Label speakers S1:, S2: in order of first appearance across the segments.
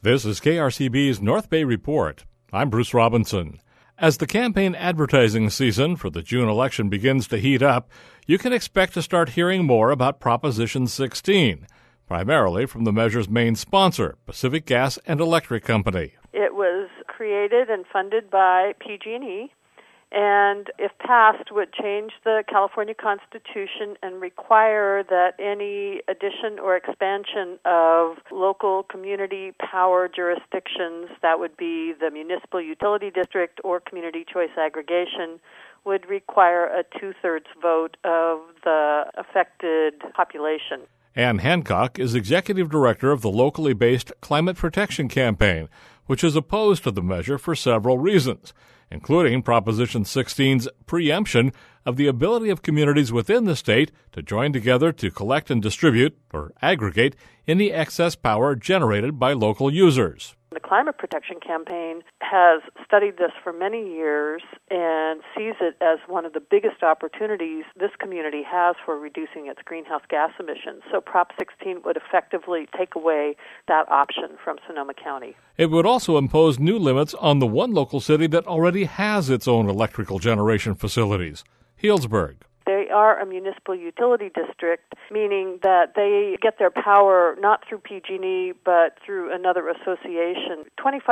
S1: This is KRCB's North Bay Report. I'm Bruce Robinson. As the campaign advertising season for the June election begins to heat up, you can expect to start hearing more about Proposition 16, primarily from the measure's main sponsor, Pacific Gas and Electric Company.
S2: It was created and funded by PG&E, and if passed, would change the California Constitution and require that any addition or expansion of local community power jurisdictions, that would be the municipal utility district or community choice aggregation, would require a two-thirds vote of the affected population.
S1: Ann Hancock is executive director of the locally based Climate Protection Campaign, which is opposed to the measure for several reasons, including Proposition 16's preemption of the ability of communities within the state to join together to collect and distribute, or aggregate, any excess power generated by local users.
S2: The Climate Protection Campaign has studied this for many years and sees it as one of the biggest opportunities this community has for reducing its greenhouse gas emissions. So Prop 16 would effectively take away that option from Sonoma County.
S1: It would also impose new limits on the one local city that already has its own electrical generation facilities, Healdsburg.
S2: They are a municipal utility district, meaning that they get their power not through PG&E, but through another association.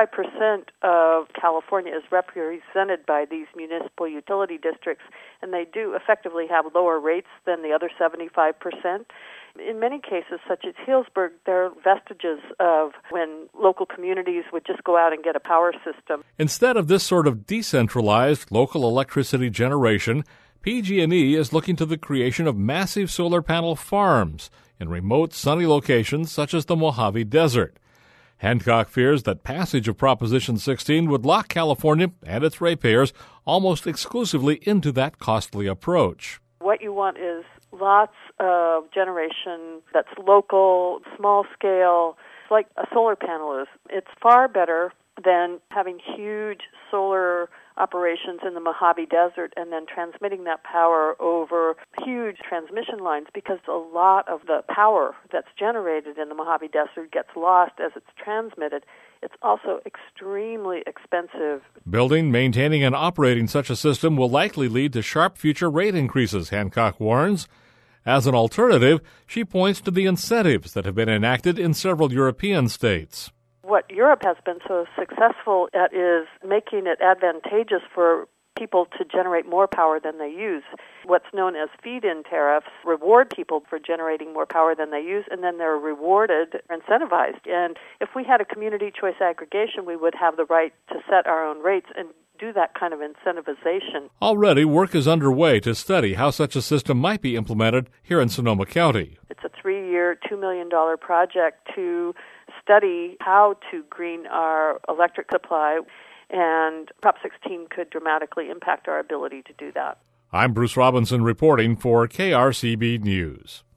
S2: 25% of California is represented by these municipal utility districts, and they do effectively have lower rates than the other 75%. In many cases, such as Healdsburg, there are vestiges of when local communities would just go out and get a power system.
S1: Instead of this sort of decentralized local electricity generation, PG&E is looking to the creation of massive solar panel farms in remote, sunny locations such as the Mojave Desert. Hancock fears that passage of Proposition 16 would lock California and its ratepayers almost exclusively into that costly approach.
S2: What you want is lots of generation that's local, small scale, like a solar panel is. It's far better than having huge solar operations in the Mojave Desert and then transmitting that power over huge transmission lines, because a lot of the power that's generated in the Mojave Desert gets lost as it's transmitted. It's also extremely expensive.
S1: Building, maintaining, and operating such a system will likely lead to sharp future rate increases, Hancock warns. As an alternative, she points to the incentives that have been enacted in several European states.
S2: What Europe has been so successful at is making it advantageous for people to generate more power than they use. What's known as feed-in tariffs reward people for generating more power than they use, and then they're rewarded, incentivized. And if we had a community choice aggregation, we would have the right to set our own rates and do that kind of incentivization.
S1: Already, work is underway to study how such a system might be implemented here in Sonoma County.
S2: It's a 3-year, $2 million project to study how to green our electric supply, and Prop 16 could dramatically impact our ability to do that.
S1: I'm Bruce Robinson reporting for KRCB News.